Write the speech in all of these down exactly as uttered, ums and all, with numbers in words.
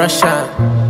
Russia.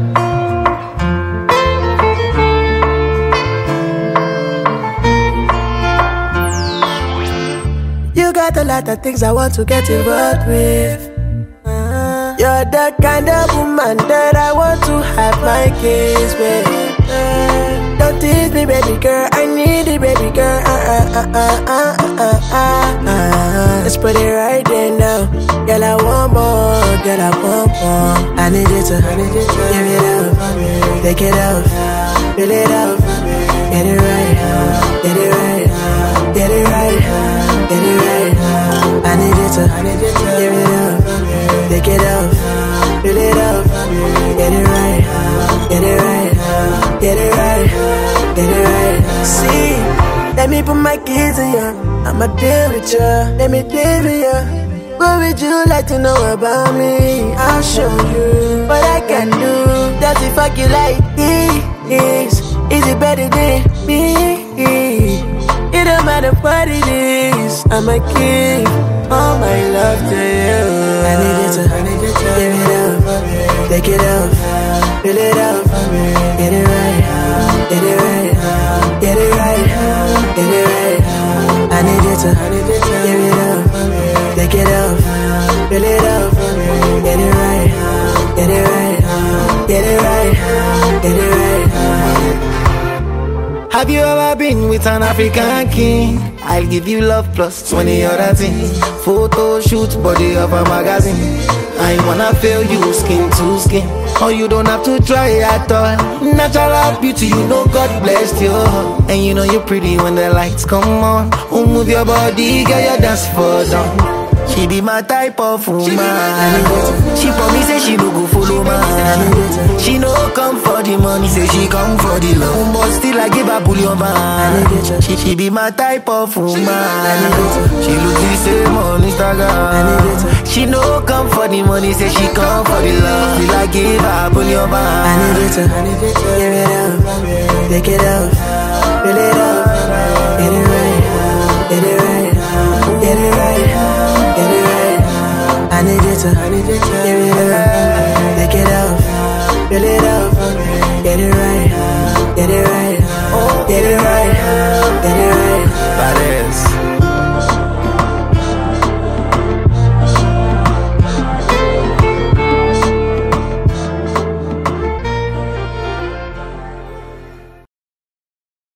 You got a lot of things I want to get involved with. Uh, you're the kind of woman that I want to have my kids with. Uh, don't tease me, baby girl. I need it, baby girl. Uh, uh, uh, uh, uh, uh, uh, uh. Let's put it right there now. Girl, I want more. Girl, I want more. I need you to, I need you to give it up, take it up, fill it up, get it right, get it right, get it right, get it right. I need you to, I need you to give it up, take it up, fill it up, get it right, get it right, get it right, get it right. See, let me put my kids in ya. I'ma deal with ya, let me deal with ya. What would you like to know about me? I'll show you what I can do. That's if fuck you like this. Is it better than me? It don't matter what it is. I'ma give all my love to you. I need you to, I need you to give it up, take it up, fill it up, get it right, get it right, get it right, get it right. I need you to, I need you to give it up, take it up, fill it up, get it right, get it right, get it right, get it right. Have you ever been with an African king? I'll give you love plus twenty other things. Photo shoot, body of a magazine. I wanna feel you skin to skin. Or you don't have to try at all. Natural beauty, you know God blessed you. And you know you're pretty when the lights come on. Oh, move your body, girl, you dance for them. She be my type of woman. She for me say she no go follow man. She no come for the money, say she come for the love. But still I give her bullion man. She, she be my type of woman. She look the same on Instagram. She no come for the money, say she come for the love. Still I give her bullion man. I need you to, I need you to give it up, take it up, fill it up, get it right, get it right, get it right. I need you to, I need you to give it up, take it up, fill it up, get it right, get it right, get it right.